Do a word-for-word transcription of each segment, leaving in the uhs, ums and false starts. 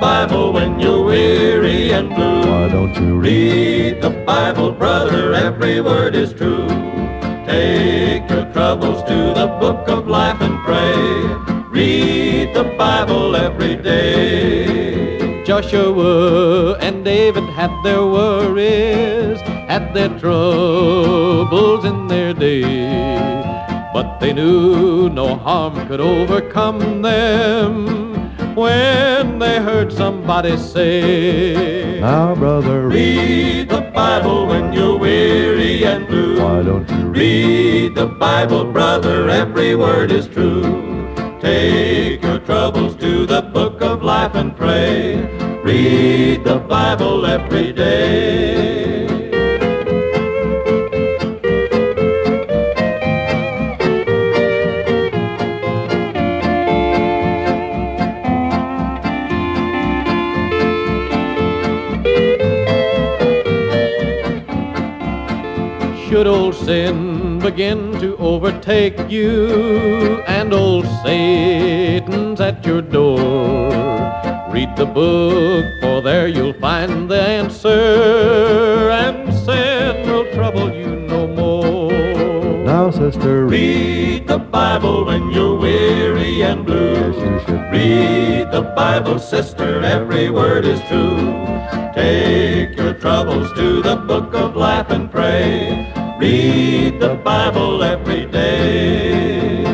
Bible when you're weary and blue. Why don't you read the Bible, brother? Every word is true. Take your troubles to the book of life and pray. Read the Bible every day. Joshua and David had their worries, had their troubles in their day, but they knew no harm could overcome them when they heard somebody say, now, brother, read the Bible when you're weary and blue. Why don't you read the Bible, brother? Every word is true. Take your troubles to the book of life and pray. Read the Bible every day. Should old sin begin to overtake you and old Satan's at your door, read the book, for there you'll find the answer, and sin will trouble you no more. Now, sister, read the Bible when you're weary and blue. Yes, you should. Read the Bible, sister, every word is true. Take your troubles to the book of life and pray. Read the Bible every day.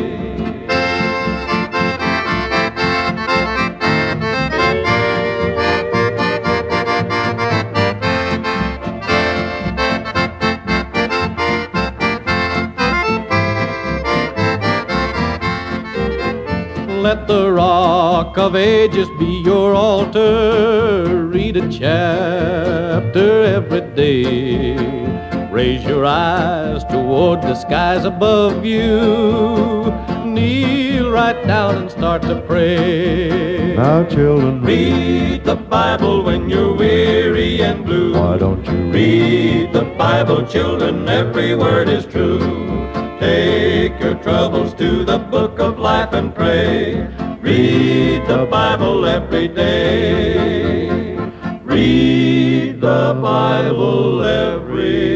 Let the Rock of Ages be your altar. Read a chapter every day. Raise your eyes toward the skies above you. Kneel right down and start to pray. Now, children, read the Bible when you're weary and blue. Why don't you read the Bible, children? Every word is true. Take your troubles to the book of life and pray. Read the Bible every day. Read the Bible every day.